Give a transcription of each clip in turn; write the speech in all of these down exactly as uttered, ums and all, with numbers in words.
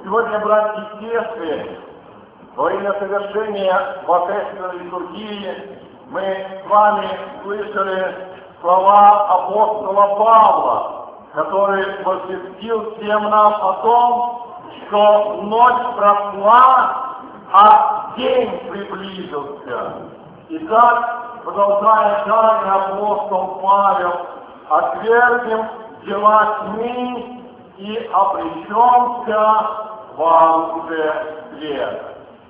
Сегодня, братья и сестры, во время совершения божественной литургии мы с вами слышали слова апостола Павла, который возвестил всем нам о том, что ночь прошла, а день приблизился. Итак, продолжая далее апостол Павел, отвергнем дела тьмы и обречемся во свет.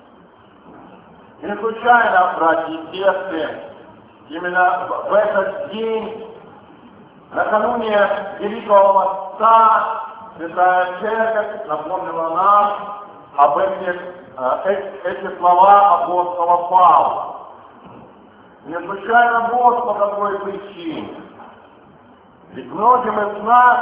Не случайно, братья и сестры, именно в этот день, накануне Великого Поста, Святая Церковь напомнила нам об этих, э, эти слова апостола Павла. Не случайно вот по какой причине. Ведь многим из нас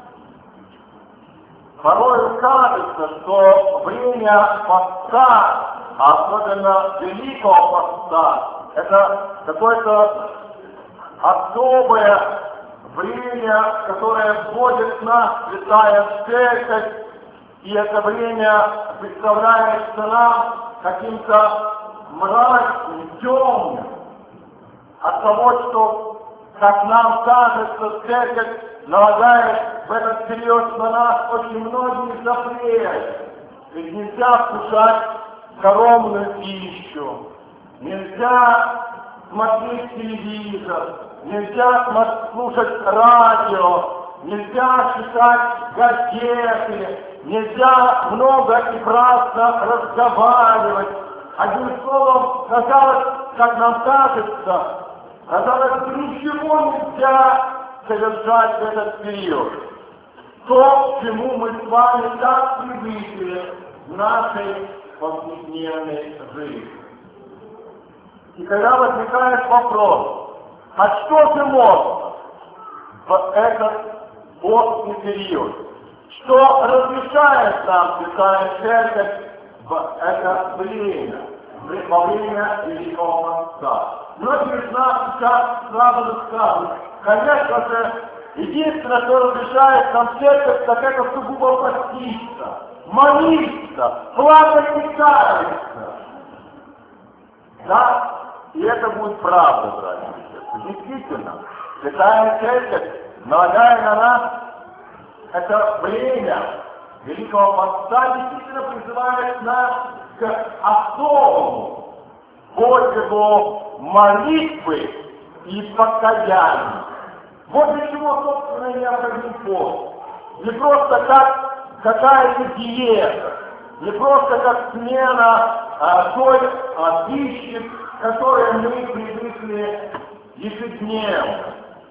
порой кажется, что время поста, особенно Великого Поста, это какое-то особое время, которое вводит нас Святая Церковь, и это время представляется нам каким-то мрачным, темным. От того, что, как нам кажется, Церковь налагает в этот период на нас очень многие запреты. Ведь нельзя вкушать коровную пищу, нельзя смотреть телевизор, нельзя слушать радио, нельзя читать газеты, нельзя много и праздно разговаривать. Одним словом, казалось, как нам кажется, казалось, ничего нельзя совершать в этот период. То, к чему мы с вами так привыкли в нашей повседневной жизни. И когда возникает вопрос, а что же можно в этот постный период? Что разрешает нам Святая Церковь в это время, во время Великого Поста? Многие из нас сейчас сразу скажут, конечно же, единственное, что разрешает нам Церковь, так это сугубо поститься, молиться, плакать и каяться. Да? И это будет правда, братья и сестры. Действительно, Святая Церковь, налагая на нас это время Великого Поста, действительно призывает нас к особому подвигу молитвы и покаяния. Вот для чего, собственно, необходим пост. Не просто как какая-то диета, не просто как смена а, той а, пищи, к которой мы привыкли ежедневно.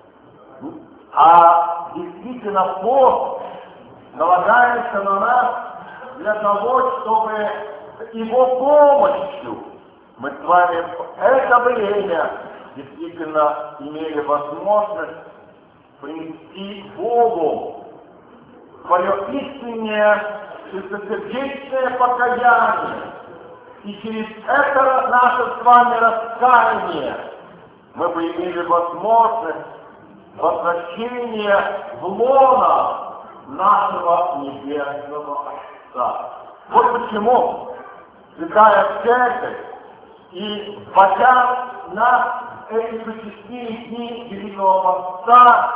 А действительно пост налагается на нас для того, чтобы его помощью мы с вами в это время действительно имели возможность принести Богу свое истинное чистосердечное покаяние. И через это наше с вами раскаяние мы бы имели возможность возвращения в лоно нашего Небесного Отца. Вот почему Святая Церковь, и вводя нас в эти существенные дни Великого Поста,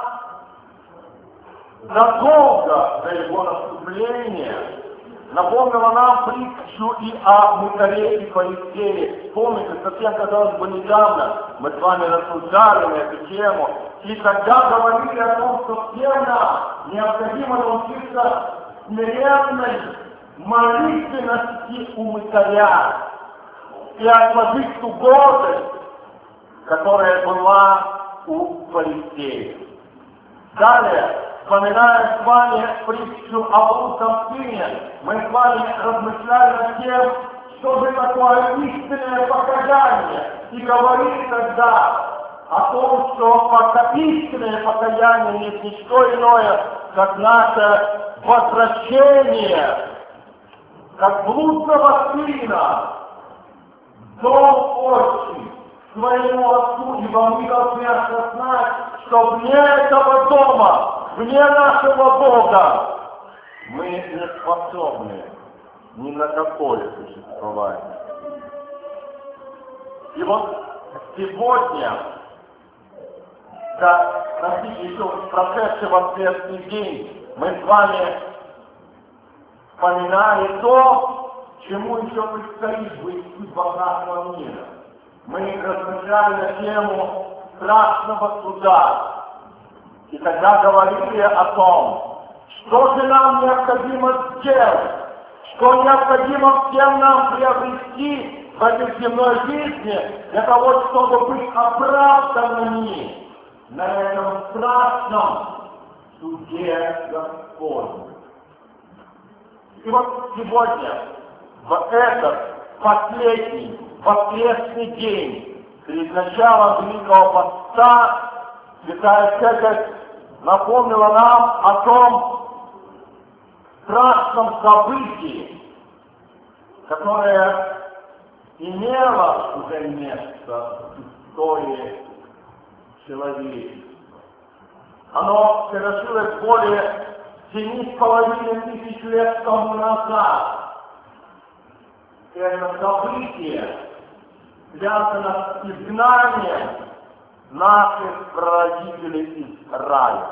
задолго до его наступления напомнила нам притчу и о мытаре и фарисее. Помните, совсем, казалось бы, недавно мы с вами рассуждали на эту тему, и тогда говорили о том, что всем нам необходимо научиться смиренной молитвенности у мытаря и отложить ту гордость, которая была у фарисеев. Далее, вспоминая с вами притчу о блудном сыне, мы с вами размышляли над тем, что же такое истинное покаяние, и говорили тогда о том, что пока истинное покаяние есть не что иное, как наше возвращение, как блудного сына, дом отчий, своему отцу, ибо мы должны осознать, что вне этого дома, вне нашего Бога, мы не способны ни на какое существование. И вот сегодня, как носитель еще прошедший воскресный день, мы с вами вспоминали то, чему еще предстоит быть судьбам нашего мира. Мы размышляли на тему страшного суда. И тогда говорили о том, что же нам необходимо сделать, что необходимо всем нам приобрести в этой земной жизни для того, чтобы быть оправданными на этом страшном суде Господнем. И вот сегодня, в этот последний воскресный день, перед началом Великого Поста, Святая Церковь напомнила нам о том страшном событии, которое имело уже место в истории человечества. Оно совершилось более семи с половиной тысяч лет тому назад. Это событие связано с изгнанием наших прародителей из рая.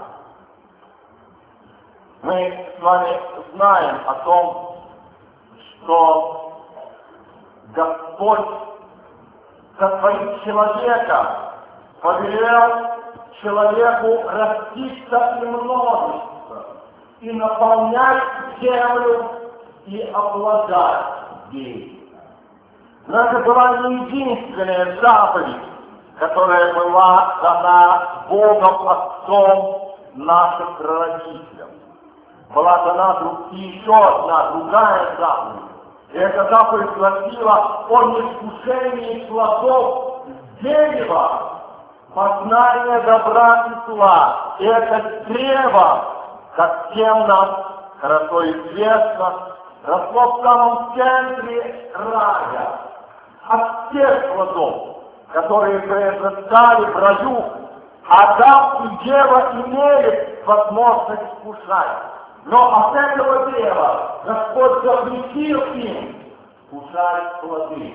Мы с вами знаем о том, что Господь, сотворив человека, повелел человеку раститься и множиться, и наполнять землю и обладать ей. Но это была не единственная заповедь, которая была дана Богом Отцом нашим прародителям. Была дана друг, и еще одна, другая заповедь. И эта заповедь гласила о неискушении плодов дерева, познания добра и зла. И это древо, как всем нам хорошо известно, росло в самом центре рая. От всех плодов, которые произрастали в раю, Адам и Ева имели возможность вкушать. Но от этого древа Господь запретил им вкушать плоды.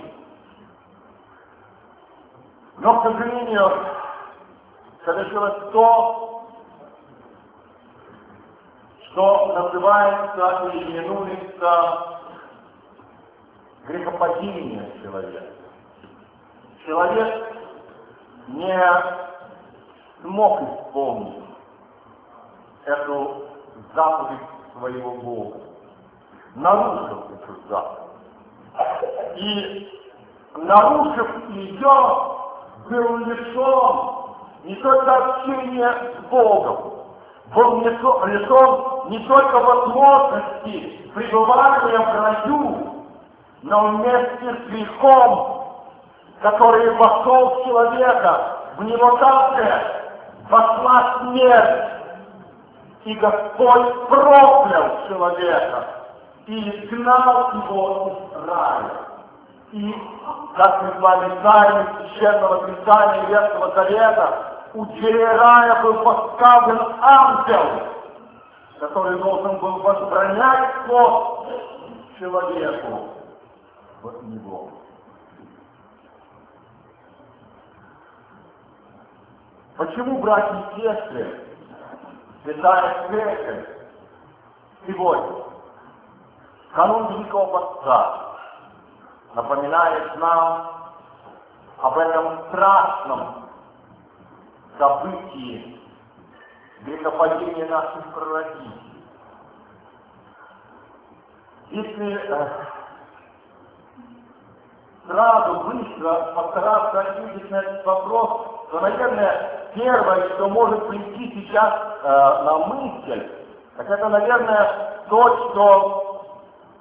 Но, к сожалению, совершилось то, что называется или именуется грехопадение человека. Человек не смог исполнить эту заповедь своего Бога, нарушил эту заповедь. И, нарушив ее, был лишен не только общения с Богом, был лишен не только возможности пребывания в раю, но вместе с грехом, который вошел в человека, в него также вошла смерть. И Господь проклял человека и изгнал его из рая. И, как мы с вами знаем из Священного Писания Ветхого Завета, у дверей рая был поставлен ангел, который должен был возбранять вход человеку в него. Почему, братья и сестры, Святая Церковь сегодня, в канун Великого Поста, напоминает нам об этом страшном событии грехопадения наших прародителей. Если э, сразу, быстро постараться ответить на этот вопрос, то, наверное, первое, что может прийти сейчас э, на мысль, так это, наверное, то, что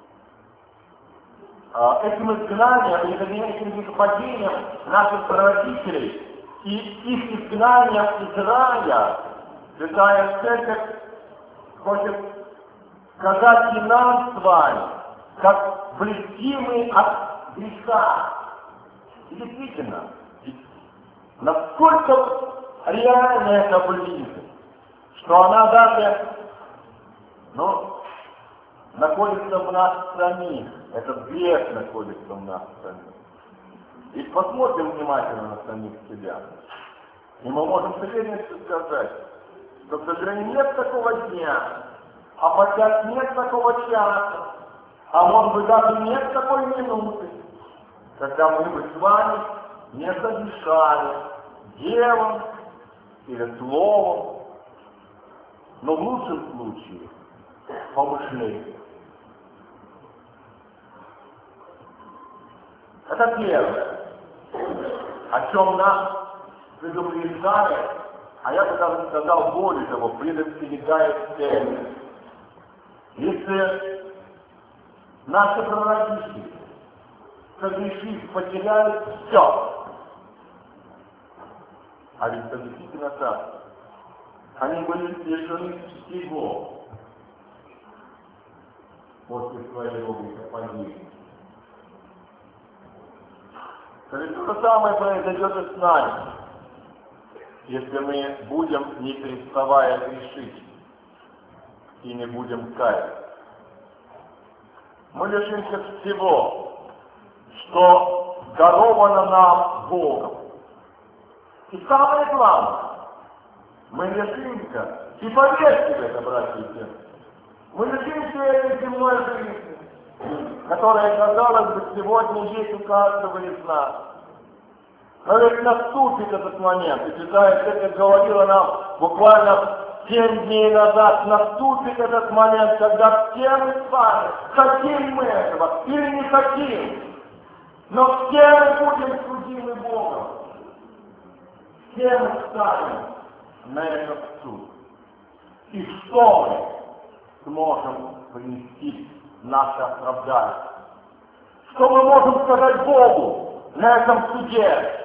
э, этим изгнанием, или этим грехопадением наших прародителей и их изгнанием из рая, Святая Церковь хочет сказать и нам с вами, как близки мы от греха. И действительно, насколько реально эта близость, что она даже, ну, находится в нас самих. Этот грех находится в нас самих. И посмотрим внимательно на самих себя. И мы можем с уверенностью сказать, что, к сожалению, нет такого дня, а подчас нет такого часа, а может быть даже нет такой минуты, когда мы бы с вами не согрешали делом или словом, но в лучшем случае помышлением. Это первое, о чем нас предупреждает, а я бы даже сказал, более того, предостерегает церковь. Если наши прародители, согрешив, потеряли все, а ведь действительно так, они были лишены всего после своего грехопадения. То есть то же самое произойдет и с нами, если мы будем, не переставая грешить, и не будем каяться. Мы лишимся всего, что даровано нам Богом. И самое главное, мы лишимся, и поверьте в это, братья и сестры, мы лишимся этой земной жизни, которая, казалось бы, сегодня есть у каждого из нас. Но ведь наступит этот момент, и Святая Церковь говорила нам буквально семь дней назад, наступит этот момент, когда все мы с вами, хотим мы этого или не хотим, но все мы будем судимы Богом. Все мы станем на этот суд. И что мы сможем принести наше оправдание? Что мы можем сказать Богу на этом суде?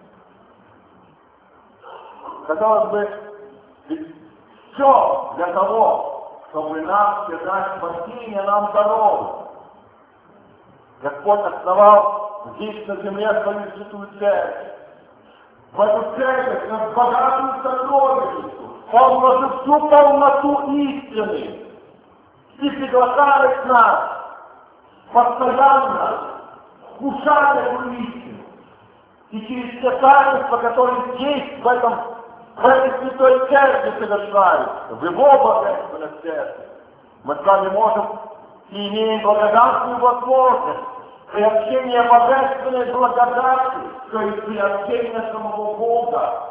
Казалось бы, ведь все для того, чтобы нам сказать спасение, нам дорогу. Господь основал здесь на земле свою святую церковь. В эту церковь, на богатую сокровищницу, Он вложил всю полноту истины и приглашает нас постоянно вкушать эту истину. И через те таинства, которые здесь, в этом в этой святой церкви совершаются, в его божественной церкви, мы с вами можем и имеем благодатную возможность приобщения божественной благодати, то есть приобщения самого Бога.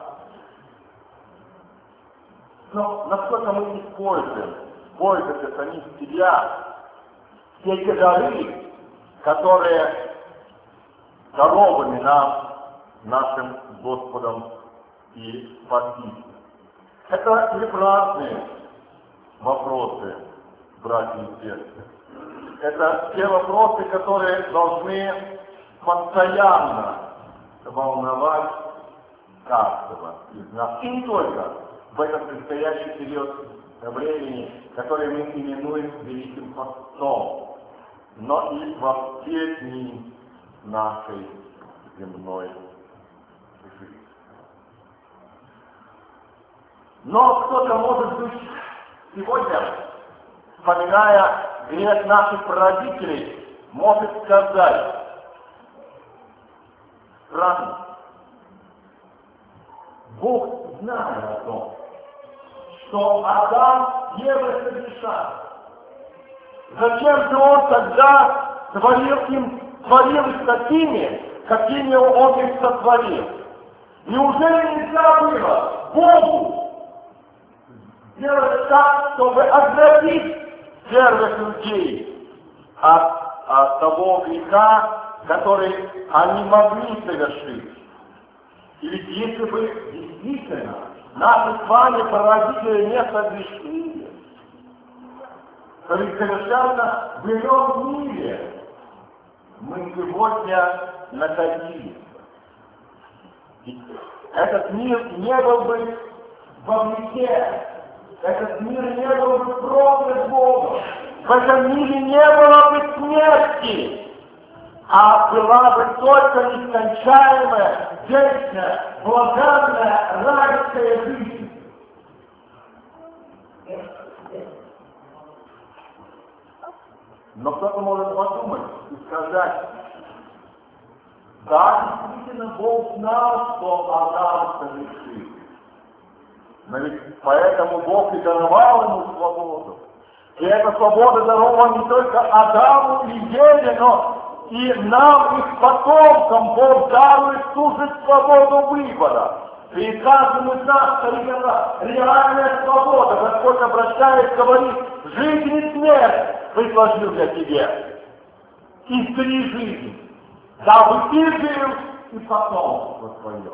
Но насколько мы используем, пользуемся самих себя, все эти дары, которые дарованы нам, нашим Господом и Спасителем. Это прекрасные вопросы, братья и сестры. Это те вопросы, которые должны постоянно волновать каждого из нас. И не только в этом предстоящий период времени, который мы именуем Великим Постом, но и во все дни нашей земной жизни. Но кто-то, может быть, сегодня, вспоминая грех наших прародителей, может сказать: странно, Бог знает о том, что Адам и Ева согрешали. Зачем же Он тогда творил им, творил их такими, какими Он их сотворил? Неужели нельзя было Богу сделать так, чтобы оградить первых людей от, от того греха, который они могли совершить? И ведь если бы действительно наши с вами прародители не согрешили, то ведь совершенно в ином мире мы сегодня находились. Этот мир не был бы во грехе, этот мир не был бы проклят Богом, в этом мире не было бы смерти, а была бы только нескончаемая, вечная, блаженная, райская жизнь. Но кто-то может подумать и сказать, да, действительно, Бог знал, что Адам совершит. Но ведь поэтому Бог и даровал ему свободу. И эта свобода дарована не только Адаму и Еве, но и нам, их потомкам, Бог дарует ту же свободу выбора. И каждому из нас совершенно реальная свобода. Господь обращает, говорит, жизнь и смерть предложил я тебе. Избери жизнь, дабы ты жил и потомство твое.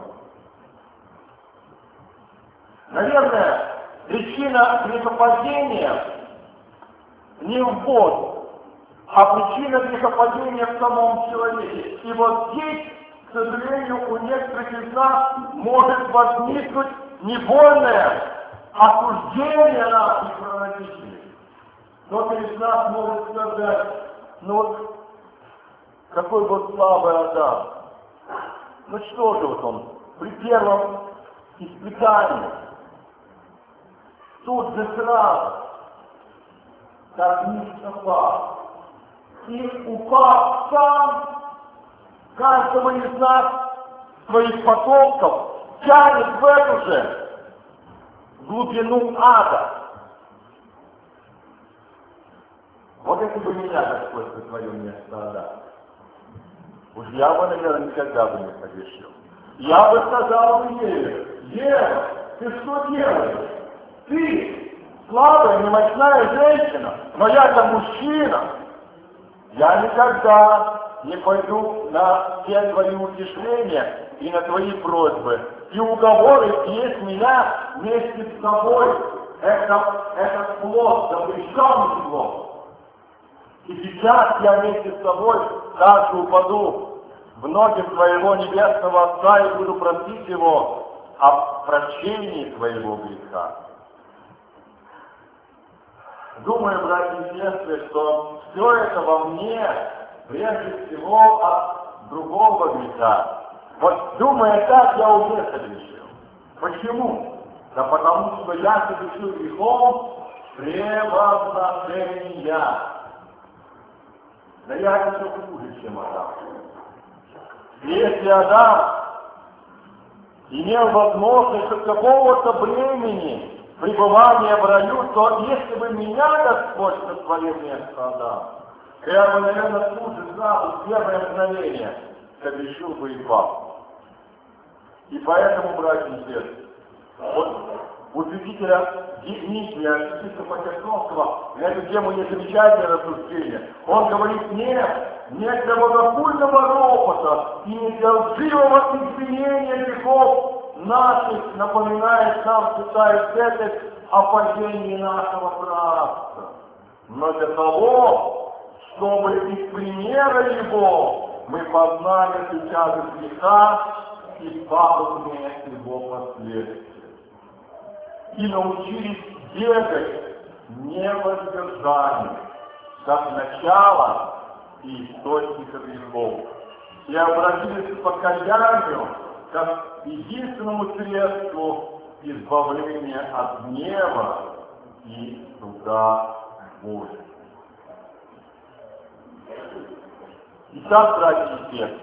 Наверное, причина грехопадения не в Боге, а причина грехопадения в самом человеке. И вот здесь, к сожалению, у некоторых из нас может возникнуть невольное осуждение наших родителей. Кто-то из нас может сказать, ну вот, какой был слабый Адам. Ну что же вот он, при первом испытании, тут же сразу, как низко пал. И упав сам, каждого из нас, своих потомков, тянет в эту же глубину ада. Вот если бы меня Господь на свое место отдал, уж я бы, наверное, никогда бы не согрешил. Я бы сказал ей, Ева, ты что делаешь? Ты слабая, немощная женщина, но я-то мужчина. Я никогда не пойду на все твои утешления и на твои просьбы. И уговоры есть меня вместе с тобой. Это, этот плод, запрещенный плод. И сейчас я вместе с тобой также упаду в ноги своего небесного Отца и буду просить Его о прощении твоего греха. Думаю, братья и сестры, что все это во мне прежде всего от другого греха. Вот думая так, я уже согрешил. Почему? Да потому что я согрешил грехом превозношения. Да я еще хуже, чем Адам. И если Адам имел возможность от какого-то времени пребывания в раю, то если бы меня Господь на свое место отдал, я бы, наверное, тут же сразу в первое мгновение согрешил бы и пал. И поэтому, братья и сестры, вот у святителя Дмитрия, святителя Покерновского, на эту тему есть замечательное рассуждение. Он говорит, нет, нет для богохульного ропота и не для лживого извинения грехов наших напоминает нам Святая Церковь о падении нашего братства. Но для того, чтобы из примера его мы познали всю тяжесть греха и пагубные его последствия. И научились бегать невоздержанию, как начало и источника грехов. И обратились к покаянию, как единственному средству избавления от гнева и суда Божьего. Итак, братья и сестры,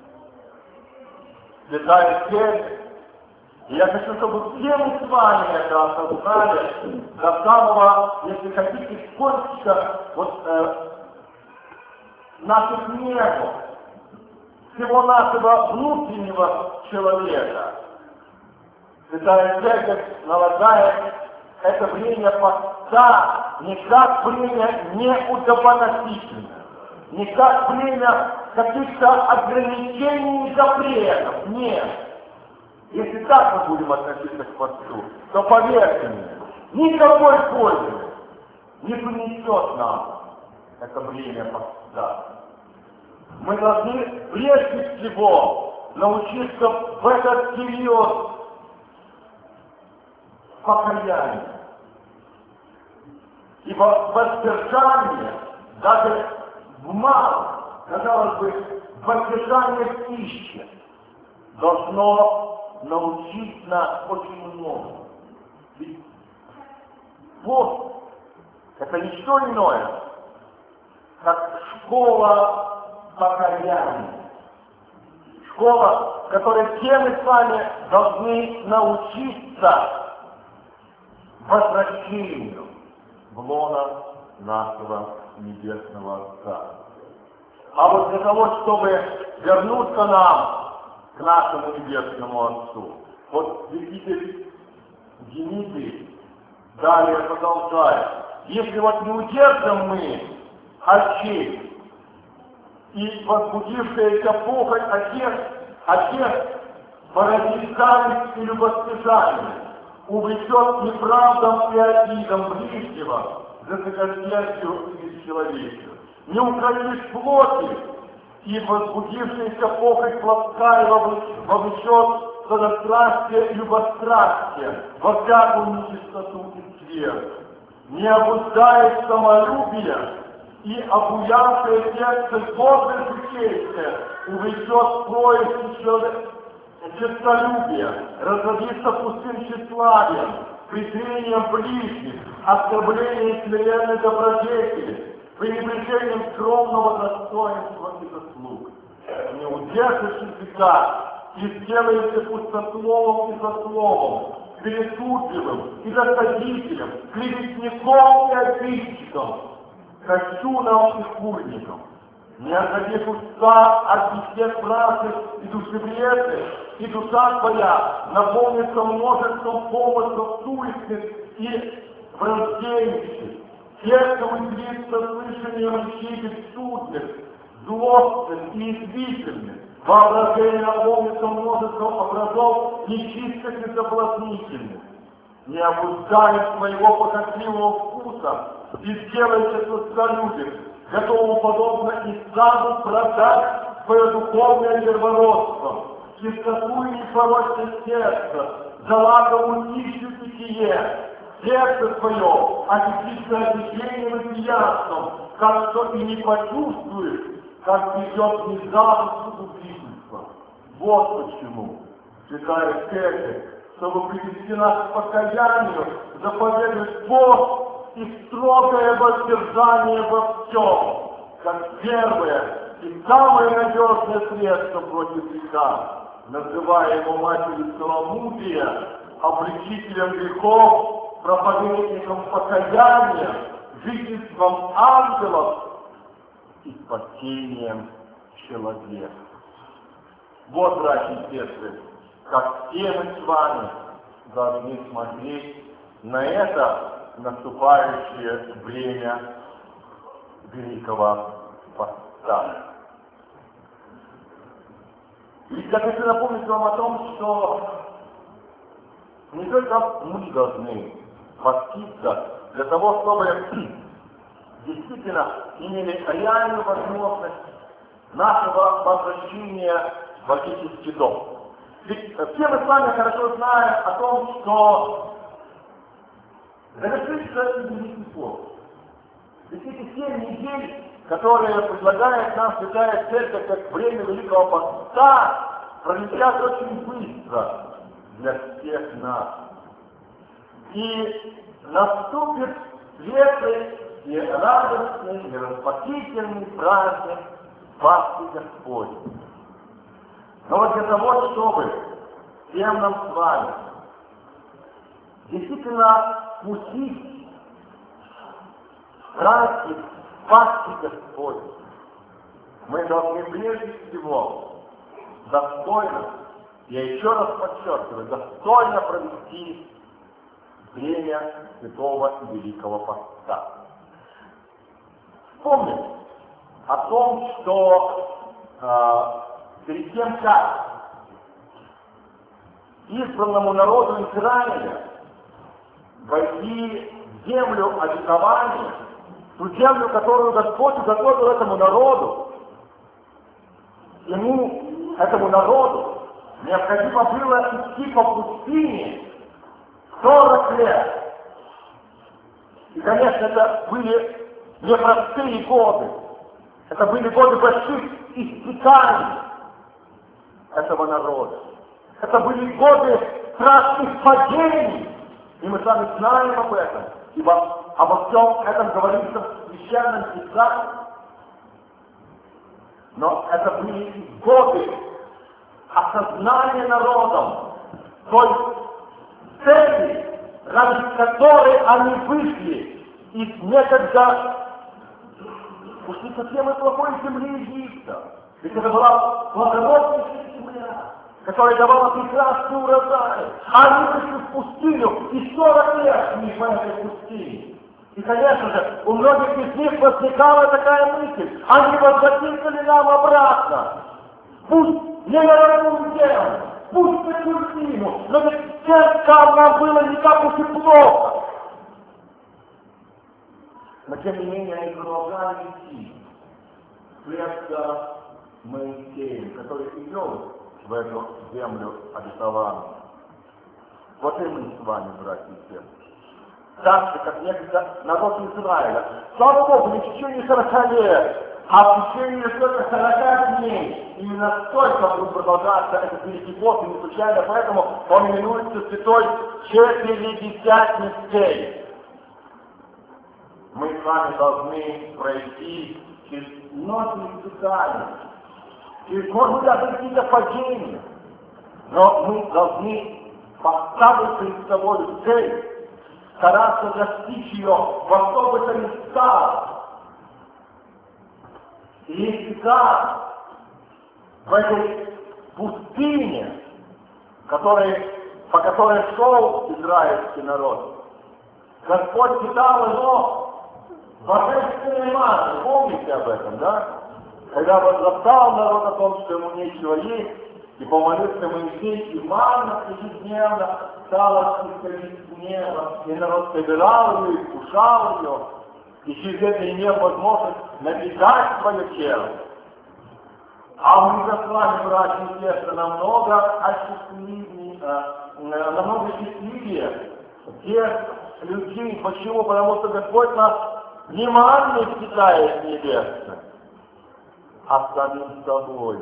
Святая Церковь, я хочу, чтобы все мы с вами это осознали до самого, если хотите, сколько вот, э, наших нервов, всего нашего внутреннего человека. Святая Церковь налагает это время поста не как время неудобоносительное, не как время каких-то ограничений и запретов. Нет. Если так мы будем относиться к посту, то поверьте мне, никакой пользы не принесет нам это время поста. Мы должны прежде всего научиться в этот период покаяния. Ибо воздержание, даже в малом, казалось бы, воздержание в пище, должно научить нас очень много. Ведь пост — это не что иное, как школа покаяния. Школа, в которой все мы с вами должны научиться возвращению в лоно нашего Небесного Отца. А вот для того, чтобы вернуться нам к нашему Небесному Отцу, вот святитель Димитрий далее продолжает: если вот не удержим мы очей и возбудившаяся похоть отец, отец породит зависть и любостяжание, увлечет неправдом и обидом ближнего, за закостящего и человека. Не укротишь плоти, и возбудившаяся похоть плотская вовлечет сладострастие и любострастие, во всякую нечистоту и свет. Не обуздаешь самолюбие, и обуявшее сердце гордое житейское увлечет поиск честолюбия, разразится пустым тщеславием, презрением ближних, оскорблением смиренной добродетели, пренебрежением скромного достоинства и заслуг. Не удержишь языка и сделаешься пустословом и засловом, пересудливым и досадителем, клеветником и обидчиком, кощуном и курником. Не отходишь уста от бесед праздных и душевлетных, и душа твоя наполнится множеством помыслов суетных и враждебных. Сердце уделится слышанием речей бессудных, злостных и извительных. Воображение наполнится множеством образов нечистых и соблазнительных. Не обуздаешь своего похотливого вкуса и сделаешься сладколюбив, готовым подобно Исааку продать свое духовное первородство, чистоту и непорочность сердца, за лаковую пищу питье, сердце свое очистится очищением и пьянством, как что и не почувствуешь, как идет внезапно убийство. Вот почему, читая церковь, чтобы привести нас к покаянию, заповедует пост и строгое воздержание во всем, как первое и самое надежное средство против греха, называя его матерью целомудрия, обличителем грехов, проповедником покаяния, жительством ангелов и спасением человека. Вот, братья и сестры, как все мы с вами должны смотреть на это наступающее время Великого Поста. И я хочу напомнить вам о том, что не только мы должны поститься для того, чтобы действительно имели реальную возможность нашего возвращения в отеческий дом. Ведь все мы с вами хорошо знаем о том, что завершится Великий пост. Ведь эти семь недель, которые предлагает нам Святая Церковь как время Великого Поста, пролетят очень быстро для всех нас. И наступит светлый и радостный, и распотительный праздник Пасхи Господней. Но вот для того, чтобы всем нам с вами действительно вкусить праздник Пасхи Господней, мы должны прежде всего достойно, я еще раз подчеркиваю, достойно провести время Святого и Великого Поста. Вспомним о том, что э, перед тем, как избранному народу Израиля войти в землю обетования, ту землю, которую Господь уготовил этому народу, ему, этому народу, необходимо было идти по пустыне сорок лет. И, конечно, это были непростые годы. Это были годы больших испытаний этого народа. Это были годы страшных падений. И мы с вами знаем об этом. Ибо обо всем этом говорится в Священном Писании. Но это были годы осознания народом той цели, ради которой они вышли из некогда, уж не совсем и плохой земли Египта. Ведь это была плодородная земля, которая давала прекрасный урожай. Они вышли в пустыню, и сорок лет они в этой пустыне. И, конечно же, у многих из них возникала такая мысль: они возвратятся нам обратно. Пусть не на родную землю, пусть на пустыню, но ведь сердцам нам было не так уж и плохо. Но тем не менее они продолжали идти вслед за Моисеем, который и вел в эту землю обетованную. Вот и мы с вами, братья и сестры. Так же, как некогда народ Израиля. Слава Богу, не в течение сорока лет, а в течение только сорока дней. Именно столько будет продолжаться этот великий год, и не случайно поэтому он именуется святой Четыредесятницей. Мы с вами должны пройти через многие испытания, через, может быть, даже какие-то падения, но мы должны поставить перед собой цель, стараться достичь ее во что бы то ни стало. И если так, в этой пустыне, который, по которой шел израильский народ, Господь питал его божественной маной. Помните об этом, да? Когда возроптал народ о том, что ему нечего есть, и помолился Моисей, и манна ежедневно стала исходить с неба, и народ собирал ее, и вкушал ее, и через это имел возможность напитать свое тело. А у них с вами, братья и сестры, намного осчастливее, намного счастливее тех людей. Почему? Потому что Господь нас не манной питает небесно, а самим собой.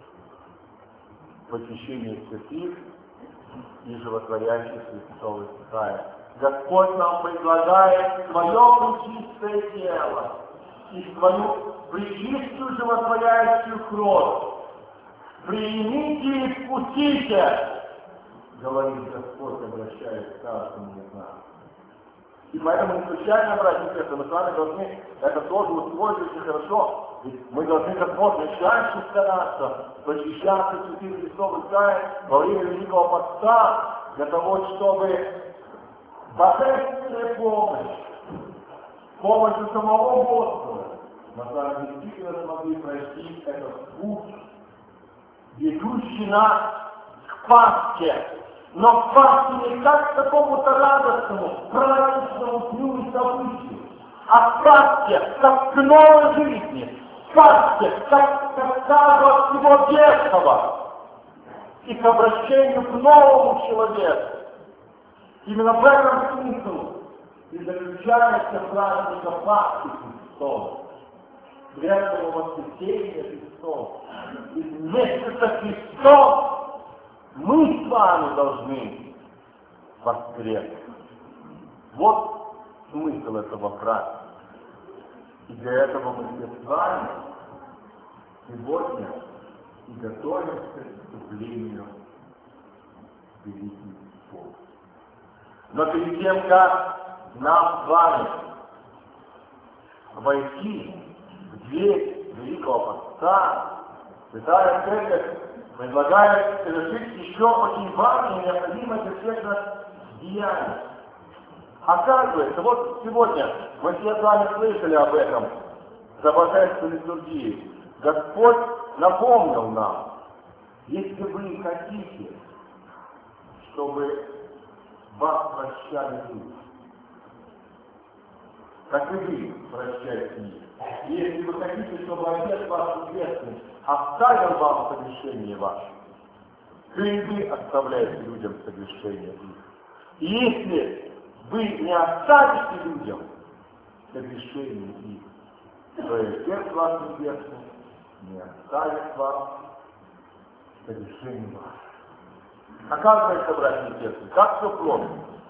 Посещение святых и животворящих Христовых Храя. Господь нам предлагает свое пречистое тело и свою пречистую животворящую кровь. Примите и вкусите, говорит Господь, обращаясь к каждому из нас. И поэтому не случайно, братья и сестры, мы с вами должны это тоже усвоить очень хорошо. Ведь мы должны как можно чаще стараться посещаться святых Христовых тайн во время Великого Поста, для того, чтобы божественная помощь, помощь у самого Господа, мы с вами действительно смогли пройти этот путь, ведущий нас к Пасхе. Но к Пасхе не как к какому-то радостному, праздничному дню и событию, а к Пасхе как к новой жизни, к Пасхе как к отказу от всего ветхого и к обращению к новому человеку. Именно в этом смысл и заключается праздника Пасхи Христова, светлого воскресения Христова. И вместе со Христом мы с вами должны воскреснуть. Вот смысл этого праздника. И для этого мы все с вами сегодня и готовимся к вступлению в Великий Пост. Но перед тем, как нам с вами войти в дверь Великого Поста, Святая Церковь предлагает совершить еще очень важное и необходимое для всех нас деяние. Оказывается, вот сегодня мы все с вами слышали об этом за божественной литургии. Господь напомнил нам, если вы хотите, чтобы вас прощали люди, так и вы прощаете их. Если вы хотите, чтобы Отец ваш Небесный оставил вам согрешение ваше, то и вы оставляете людям согрешение их. И если вы не оставите людям согрешение их, то и Отец ваш Небесный не оставит вам согрешение ваше. Оказывается, братья и сестры, как все просто.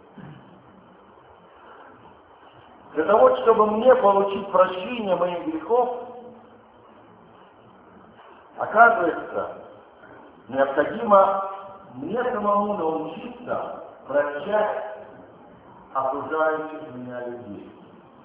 Для того, чтобы мне получить прощение моих грехов, Оказывается, необходимо мне самому научиться прощать окружающих меня людей.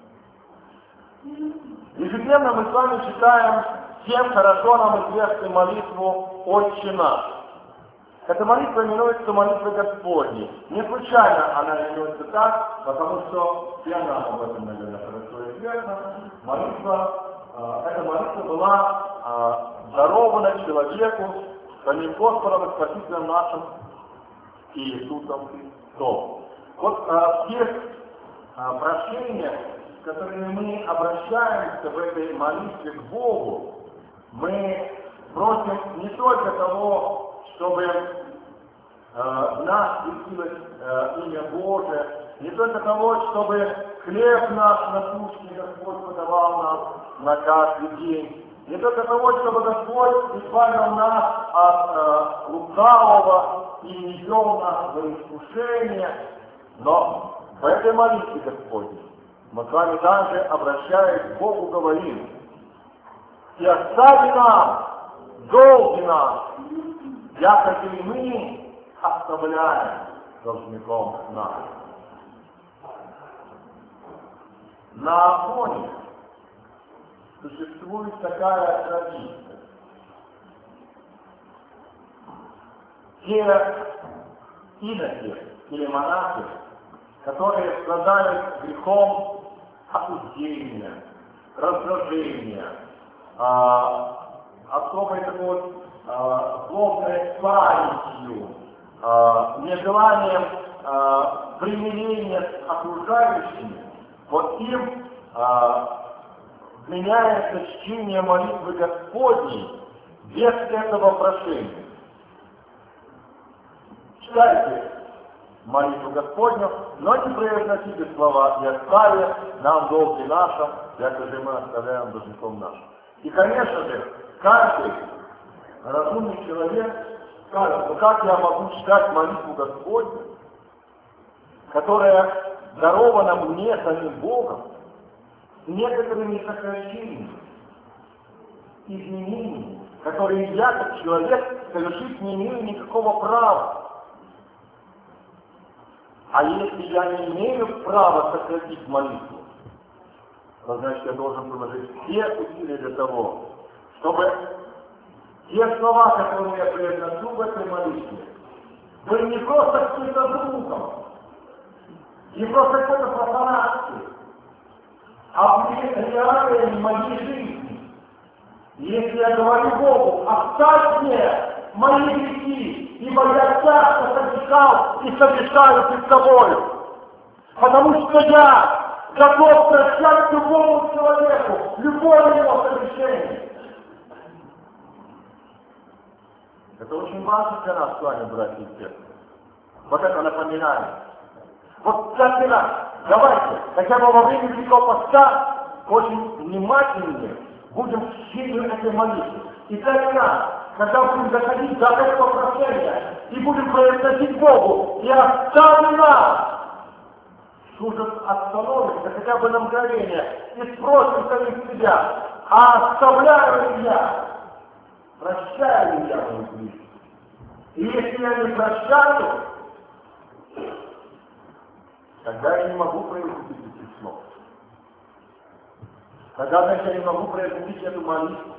Ежедневно мы с вами читаем всем хорошо нам известную молитву «Отче наш». Эта молитва именуется молитва Господней. Не случайно она именуется так, потому что всем нам об этом, наверное, хорошо известно. Молитва, э, эта молитва была э, дарована человеку самим Господом и Спасителем нашим Иисусом Христом. Вот э, все э, прощения, с которыми мы обращаемся в этой молитве к Богу, мы просим не только того, чтобы э, в нас светилось э, имя Божие, не только того, чтобы хлеб наш насущный Господь подавал нам на каждый день, не только того, чтобы Господь избавил нас от э, лукавого и не вел нас в искушение, но в этой молитве Господней мы с вами также, обращаясь к Богу, говорим: «И остави нам долги наши, якобы и мы оставляем должником нашим». На Афоне существует такая традиция. Те иноки или монахи, которые страдают грехом осуждения, раздражения, а, особой такой вот а, злобной памятью, а, нежеланием а, примирения с окружающими, вот им а, вменяется чтение молитвы Господней без этого прошения. Читайте молитву Господню, но не произносите слова «И остави нам долги нашим, якоже мы оставляем должником нашим». И, конечно же, каждый разумный человек скажет: ну как я могу читать молитву Господню, которая дарована мне самим Богом, с некоторыми сокращениями, изменениями, которые я, как человек, совершить не имею никакого права. А если я не имею права сократить молитву, то значит я должен приложить все усилия для того, чтобы те слова, которые я произношу в этой молитве, были не просто каким-то звуком, не просто какой-то профанацией, а были реалиями моей жизни. И если я говорю Богу: оставь мне мои грехи, ибо я часто согрешал и согрешаю пред тобою, потому что я готов прощать любому человеку любое его согрешение. Это очень важно для нас с вами, братья и сестры. Вот это напоминание. Вот каждый раз давайте, хотя бы во время Великого Поста, очень внимательнее будем чтению этой молитвы. И каждый раз, когда будем доходить до этого прошения и будем произносить Богу: «И остави нас», служит остановимся хотя бы на мгновение и спросим самих себя: а оставляю ли я, прощаю ли я моих близких? И если я не прощаю, тогда я не могу произносить эти слов. Тогда, значит, я не могу произносить эту молитву.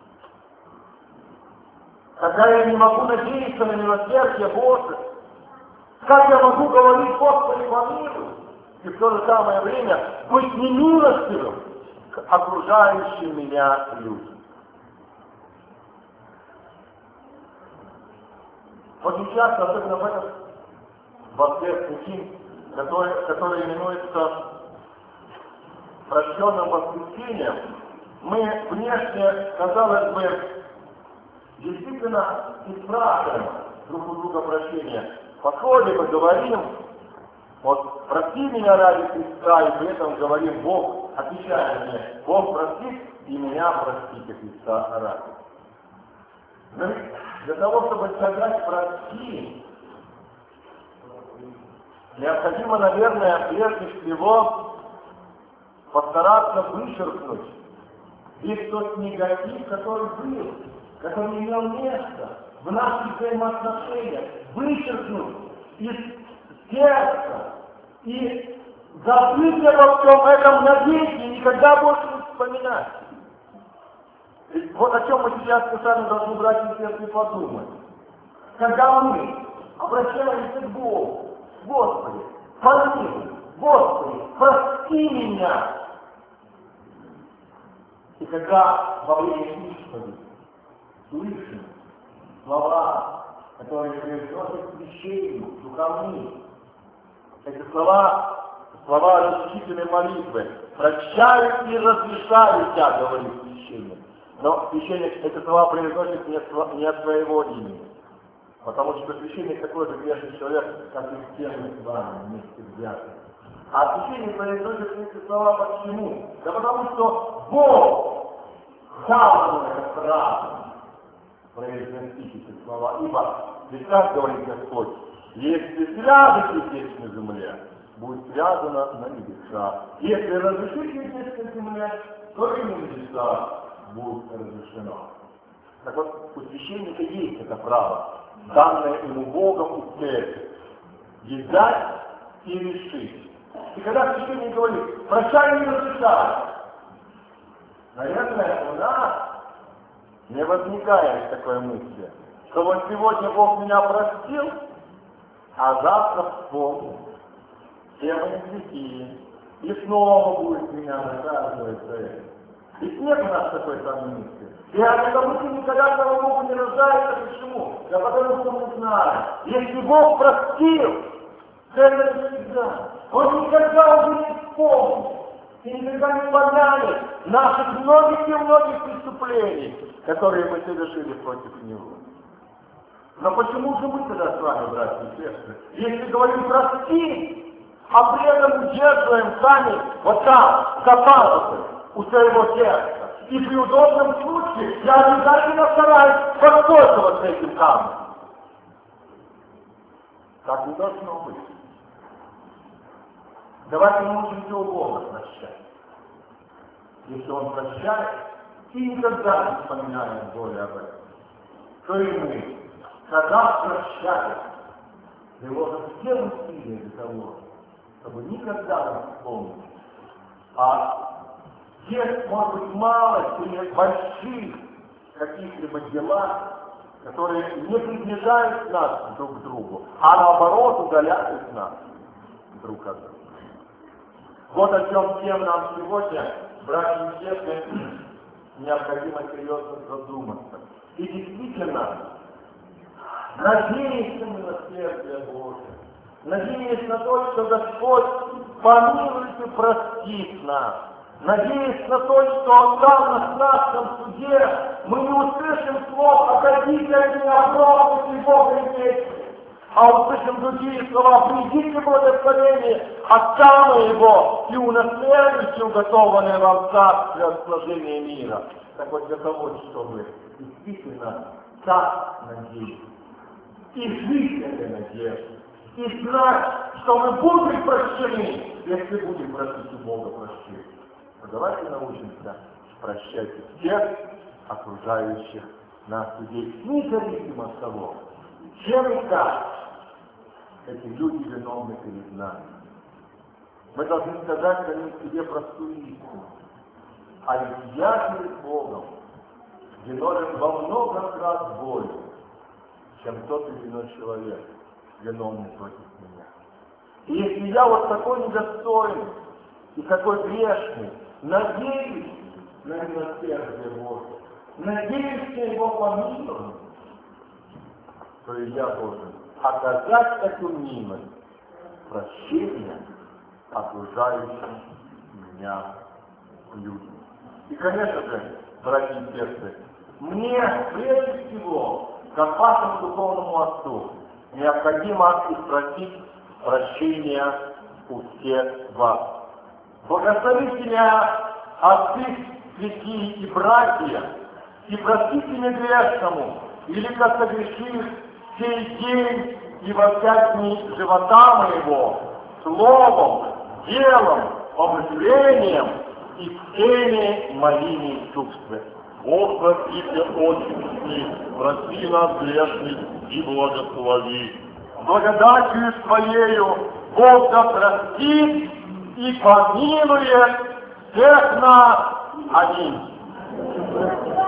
Тогда я не могу надеяться на милосердие Божие. Как я могу говорить: Господи, помилуй, и в то же самое время быть немилостивым к окружающим меня людям? Очень часто, особенно в этот воскресный день, который, который именуется прощенным воскресением, мы внешне, казалось бы, действительно и спрашиваем друг у друга прощения. Подходим и говорим: вот прости меня ради Христа, и при этом говорим: Бог, отвечай мне, Бог простит, и меня простите Христа ради. Но для того, чтобы сказать «прости», необходимо, наверное, прежде всего постараться вычеркнуть весь тот негатив, который был который имел место в наших взаимоотношениях, вычеркнуть из сердца и забыть обо всем этом навеки и никогда больше не вспоминать. И вот о чем мы сейчас специально должны брать и сердце и подумать. Когда мы обращаемся к Богу, Господи, помилуй, Господи, прости меня. И когда во время исповеди слышим слова, которые произносят священник, духовник, эти слова, слова разрешительной молитвы, прощают и разрешают тебя, говорит священник. Но священник эти слова произносит не от своего имени. Потому что священник такой же грешный человек, как и все мы с вами вместе взятые. А священник произносит эти слова почему? Да потому что Бог дал ему это право произносить эти слова. Ибо, ведь как говорит Господь, если свяжете здесь на земле, будет связано на небесах. Если разрешите здесь на земле, то и на небесах будет разрешено. Так вот, у священника есть это право, данное ему Богом и церковью, есть дать и решить. И когда священник говорит, прощай и разрешай, наверное, у нас не возникает такой мысли, что вот сегодня Бог меня простил, а завтра вспомнил. Все мои грехи, и снова будет меня наказывать за это. Ведь нет у нас такой самой мысли. И от этой мысли никогда слава Богу не рождается. Почему? Да потому что мы знаем, если Бог простил, то это навсегда. Он никогда уже не вспомнит и никогда не помянет наших многих и многих преступлений, которые мы совершили против Него. Но почему же мы тогда с вами, братья и сестры, если говорим прости, а при этом удерживаем сами вот там, за пазухой, у своего сердца. И при удобном случае я обязательно стараюсь воспользоваться этим камнем. Так не должно быть. Давайте научимся у Бога прощать. Если Он прощает и никогда не вспоминаем более об этом, то и мы, когда прощаем, приложим все усилия для того, чтобы никогда не вспомнить. А есть, может быть, мало или больших каких-либо дела, которые не приближают нас друг к другу, а наоборот удаляют нас друг от друга. Вот о чем всем нам сегодня, братья и сестры, необходимо серьезно задуматься. И действительно, надеясь на милосердие Божие, надеясь на то, что Господь помилует и простит нас, надеясь на то, что там на страшном суде мы не услышим слов «Отойдите от меня, пробуйте Бога имеете», а услышим другие слова «Придите в благословение Отца моего и унаследуйте уготованное вам царствие от сложения мира». Так вот для того, чтобы действительно так надеяться и жить этой надеждой, и знать, что мы будем прощены, если будем просить у Бога прощения. Давайте научимся прощать всех окружающих нас людей, независимо от того, чем и как эти люди виновны перед нами. Мы должны сказать самим себе простую истину. А ведь я перед Богом виновен во много раз более, чем тот или иной человек, виновный против меня. И если я вот такой недостойный и такой грешный, надеюсь на милосердие Божие, надеюсь на Его помилование, то и я должен оказать эту милость, прощение окружающим меня людям. И, конечно же, братья и сестры, мне прежде всего, как вашему духовному отцу, необходимо спросить прощения у всех вас. Благословите меня, отцы, святые и братья, и простите меня грешному, велико согрешив сей день и во вся дни живота моего, словом, делом, помышлением и всеми моими чувствами. Бог простите очень. Отече, прости нас грешных и благослови. Благодатью Твоею Бог да простит и помилует всех нас. Аминь.